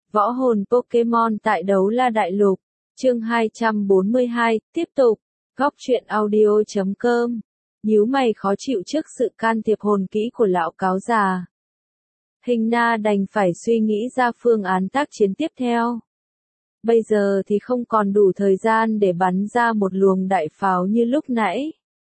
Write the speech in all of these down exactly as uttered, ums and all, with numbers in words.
Võ hồn Pokemon tại Đấu La Đại Lục, chương hai trăm bốn mươi hai, tiếp tục, góc truyện audio chấm com, nhíu mày khó chịu trước sự can thiệp hồn kỹ của lão cáo già. Hình Na đành phải suy nghĩ ra phương án tác chiến tiếp theo. Bây giờ thì không còn đủ thời gian để bắn ra một luồng đại pháo như lúc nãy.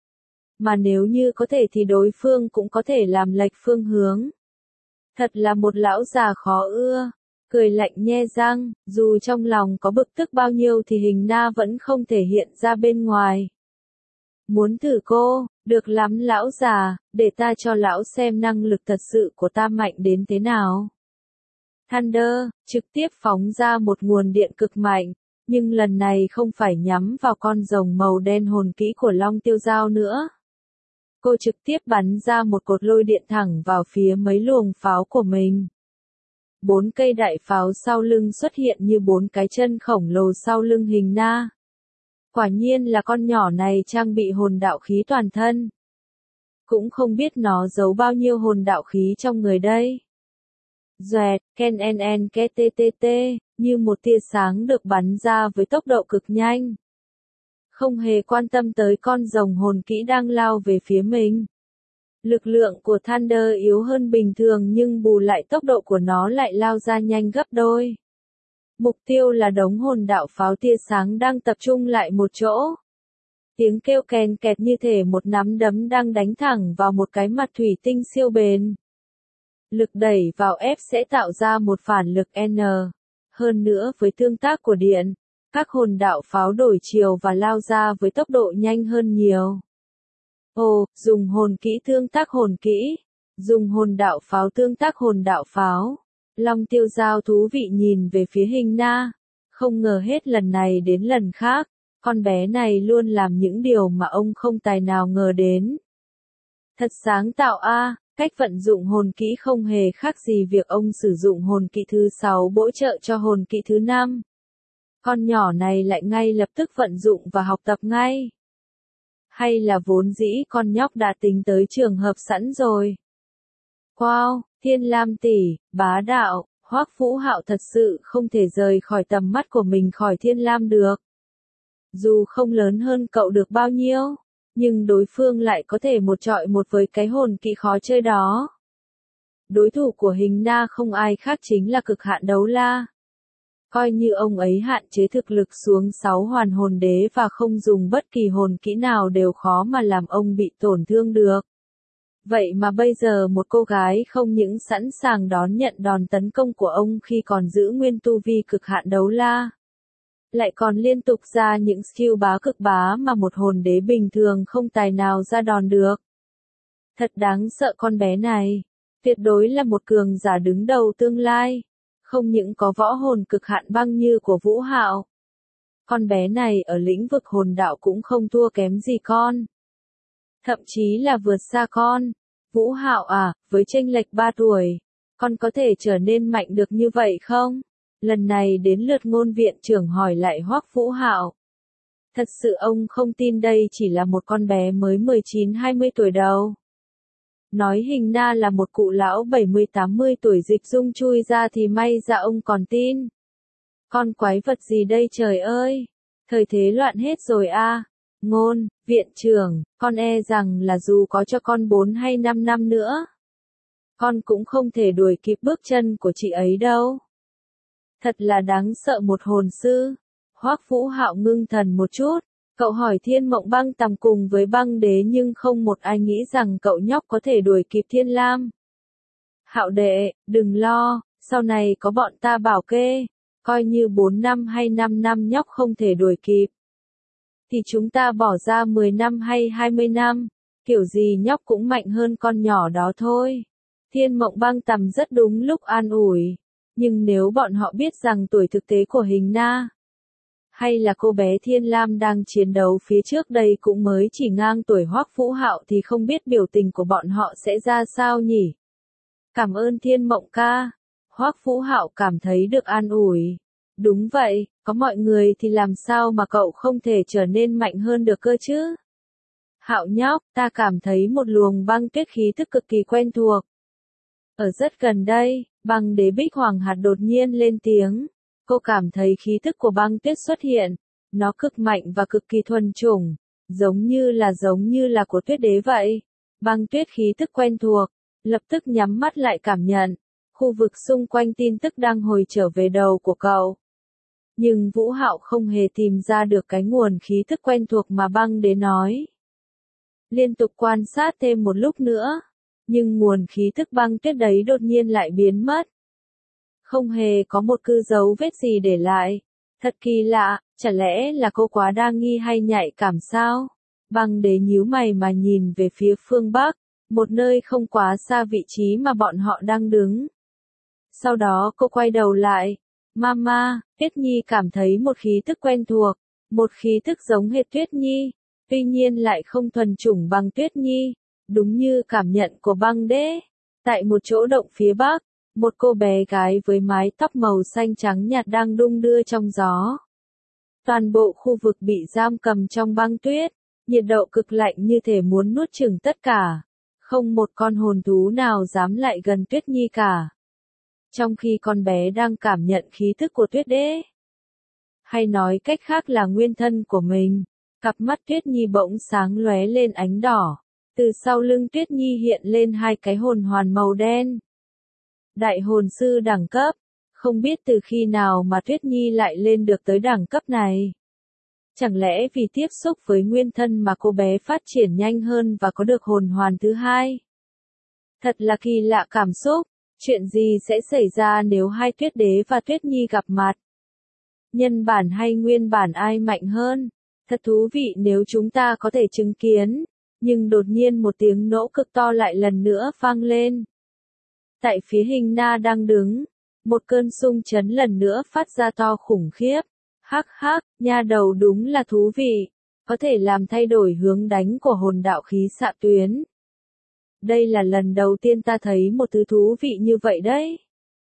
Mà nếu như có thể thì đối phương cũng có thể làm lệch phương hướng. Thật là một lão già khó ưa. Cười lạnh nhe răng, dù trong lòng có bực tức bao nhiêu thì Hình Na vẫn không thể hiện ra bên ngoài. Muốn thử cô, được lắm lão già, để ta cho lão xem năng lực thật sự của ta mạnh đến thế nào. Thunder, trực tiếp phóng ra một nguồn điện cực mạnh, nhưng lần này không phải nhắm vào con rồng màu đen hồn kỹ của Long Tiêu Giao nữa. Cô trực tiếp bắn ra một cột lôi điện thẳng vào phía mấy luồng pháo của mình. Bốn cây đại pháo sau lưng xuất hiện như bốn cái chân khổng lồ sau lưng Hình Na. Quả nhiên là con nhỏ này trang bị hồn đạo khí toàn thân. Cũng không biết nó giấu bao nhiêu hồn đạo khí trong người đây. Doẹt, ken en en ke tê tê tê, như một tia sáng được bắn ra với tốc độ cực nhanh. Không hề quan tâm tới con rồng hồn kỹ đang lao về phía mình. Lực lượng của Thunder yếu hơn bình thường nhưng bù lại tốc độ của nó lại lao ra nhanh gấp đôi. Mục tiêu là đống hồn đạo pháo tia sáng đang tập trung lại một chỗ. Tiếng kêu kèn kẹt như thể một nắm đấm đang đánh thẳng vào một cái mặt thủy tinh siêu bền. Lực đẩy vào ép sẽ tạo ra một phản lực N. Hơn nữa với tương tác của điện, các hồn đạo pháo đổi chiều và lao ra với tốc độ nhanh hơn nhiều. Ồ, dùng hồn kỹ tương tác hồn kỹ, dùng hồn đạo pháo tương tác hồn đạo pháo. Long Tiêu Giao thú vị nhìn về phía Hình Na, không ngờ hết lần này đến lần khác, con bé này luôn làm những điều mà ông không tài nào ngờ đến. Thật sáng tạo a, à, cách vận dụng hồn kỹ không hề khác gì việc ông sử dụng hồn kỹ thứ sáu bổ trợ cho hồn kỹ thứ năm. Con nhỏ này lại ngay lập tức vận dụng và học tập ngay. Hay là vốn dĩ con nhóc đã tính tới trường hợp sẵn rồi. Wow, Thiên Lam tỷ, bá đạo, Hoắc Vũ Hạo thật sự không thể rời khỏi tầm mắt của mình khỏi Thiên Lam được. Dù không lớn hơn cậu được bao nhiêu, nhưng đối phương lại có thể một trọi một với cái hồn kỹ khó chơi đó. Đối thủ của Hình Na không ai khác chính là Cực Hạn Đấu La. Coi như ông ấy hạn chế thực lực xuống sáu hoàn hồn đế và không dùng bất kỳ hồn kỹ nào đều khó mà làm ông bị tổn thương được. Vậy mà bây giờ một cô gái không những sẵn sàng đón nhận đòn tấn công của ông khi còn giữ nguyên tu vi Cực Hạn Đấu La, lại còn liên tục ra những skill bá cực bá mà một hồn đế bình thường không tài nào ra đòn được. Thật đáng sợ con bé này, tuyệt đối là một cường giả đứng đầu tương lai. Không những có võ hồn cực hạn băng như của Vũ Hạo. Con bé này ở lĩnh vực hồn đạo cũng không thua kém gì con. Thậm chí là vượt xa con. Vũ Hạo à, với chênh lệch ba tuổi, con có thể trở nên mạnh được như vậy không? Lần này đến lượt ngôn viện trưởng hỏi lại Hoắc Vũ Hạo. Thật sự ông không tin đây chỉ là một con bé mới mười chín hai mươi tuổi đâu. Nói Hình Na là một cụ lão bảy mươi tám mươi tuổi dịch dung chui ra thì may ra ông còn tin. Con quái vật gì đây trời ơi? Thời thế loạn hết rồi a. À. Ngôn, viện trưởng, con e rằng là dù có cho con bốn hay năm năm nữa, con cũng không thể đuổi kịp bước chân của chị ấy đâu. Thật là đáng sợ một hồn sư. Hoắc Vũ Hạo ngưng thần một chút. Cậu hỏi Thiên Mộng Băng Tầm cùng với băng đế nhưng không một ai nghĩ rằng cậu nhóc có thể đuổi kịp Thiên Lam. Hạo đệ, đừng lo, sau này có bọn ta bảo kê, coi như bốn năm hay năm năm nhóc không thể đuổi kịp. Thì chúng ta bỏ ra mười năm hay hai mươi năm, kiểu gì nhóc cũng mạnh hơn con nhỏ đó thôi. Thiên Mộng Băng Tầm rất đúng lúc an ủi, nhưng nếu bọn họ biết rằng tuổi thực tế của Hình Na, hay là cô bé Thiên Lam đang chiến đấu phía trước đây cũng mới chỉ ngang tuổi Hoắc Vũ Hạo thì không biết biểu tình của bọn họ sẽ ra sao nhỉ? Cảm ơn Thiên Mộng ca. Hoắc Vũ Hạo cảm thấy được an ủi. Đúng vậy, có mọi người thì làm sao mà cậu không thể trở nên mạnh hơn được cơ chứ? Hạo nhóc, ta cảm thấy một luồng băng tuyết khí tức cực kỳ quen thuộc. Ở rất gần đây, Băng đế Bích Hoàng hạt đột nhiên lên tiếng. Cô cảm thấy khí tức của băng tuyết xuất hiện. Nó cực mạnh và cực kỳ thuần chủng. Giống như là giống như là của tuyết đế vậy. Băng tuyết khí tức quen thuộc. Lập tức nhắm mắt lại cảm nhận. Khu vực xung quanh tin tức đang hồi trở về đầu của cậu. Nhưng Vũ Hạo không hề tìm ra được cái nguồn khí tức quen thuộc mà băng đế nói. Liên tục quan sát thêm một lúc nữa. Nhưng nguồn khí tức băng tuyết đấy đột nhiên lại biến mất. Không hề có một cư dấu vết gì để lại. Thật kỳ lạ, chả lẽ là cô quá đa nghi hay nhạy cảm sao? Băng đế nhíu mày mà nhìn về phía phương Bắc, một nơi không quá xa vị trí mà bọn họ đang đứng. Sau đó cô quay đầu lại. Mama, Tuyết Nhi cảm thấy một khí tức quen thuộc, một khí tức giống hệt Tuyết Nhi, tuy nhiên lại không thuần chủng bằng Tuyết Nhi, đúng như cảm nhận của băng đế. Tại một chỗ động phía bắc, một cô bé gái với mái tóc màu xanh trắng nhạt đang đung đưa trong gió. Toàn bộ khu vực bị giam cầm trong băng tuyết, nhiệt độ cực lạnh như thể muốn nuốt chửng tất cả. Không một con hồn thú nào dám lại gần Tuyết Nhi cả. Trong khi con bé đang cảm nhận khí thức của Tuyết đế, hay nói cách khác là nguyên thân của mình, cặp mắt Tuyết Nhi bỗng sáng lóe lên ánh đỏ. Từ sau lưng Tuyết Nhi hiện lên hai cái hồn hoàn màu đen. Đại hồn sư đẳng cấp, không biết từ khi nào mà Tuyết Nhi lại lên được tới đẳng cấp này. Chẳng lẽ vì tiếp xúc với nguyên thân mà cô bé phát triển nhanh hơn và có được hồn hoàn thứ hai? Thật là kỳ lạ cảm xúc, chuyện gì sẽ xảy ra nếu hai Tuyết đế và Tuyết Nhi gặp mặt? Nhân bản hay nguyên bản ai mạnh hơn? Thật thú vị nếu chúng ta có thể chứng kiến, nhưng đột nhiên một tiếng nổ cực to lại lần nữa vang lên. Tại phía Hình Na đang đứng, một cơn xung chấn lần nữa phát ra to khủng khiếp. Hắc hắc, nha đầu đúng là thú vị, có thể làm thay đổi hướng đánh của hồn đạo khí xạ tuyến. Đây là lần đầu tiên ta thấy một thứ thú vị như vậy đấy.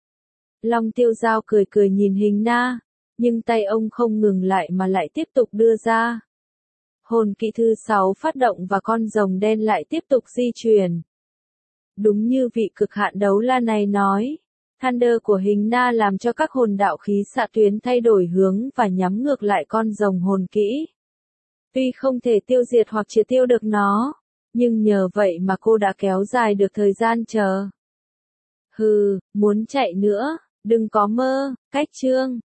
Long Tiêu Giao cười cười nhìn Hình Na, nhưng tay ông không ngừng lại mà lại tiếp tục đưa ra. Hồn kỹ thứ sáu phát động và con rồng đen lại tiếp tục di chuyển. Đúng như vị cực hạn đấu la này nói, Thunder của Hình Na làm cho các hồn đạo khí xạ tuyến thay đổi hướng và nhắm ngược lại con rồng hồn kỹ. Tuy không thể tiêu diệt hoặc triệt tiêu được nó, nhưng nhờ vậy mà cô đã kéo dài được thời gian chờ. Hừ, muốn chạy nữa, đừng có mơ, cách chương.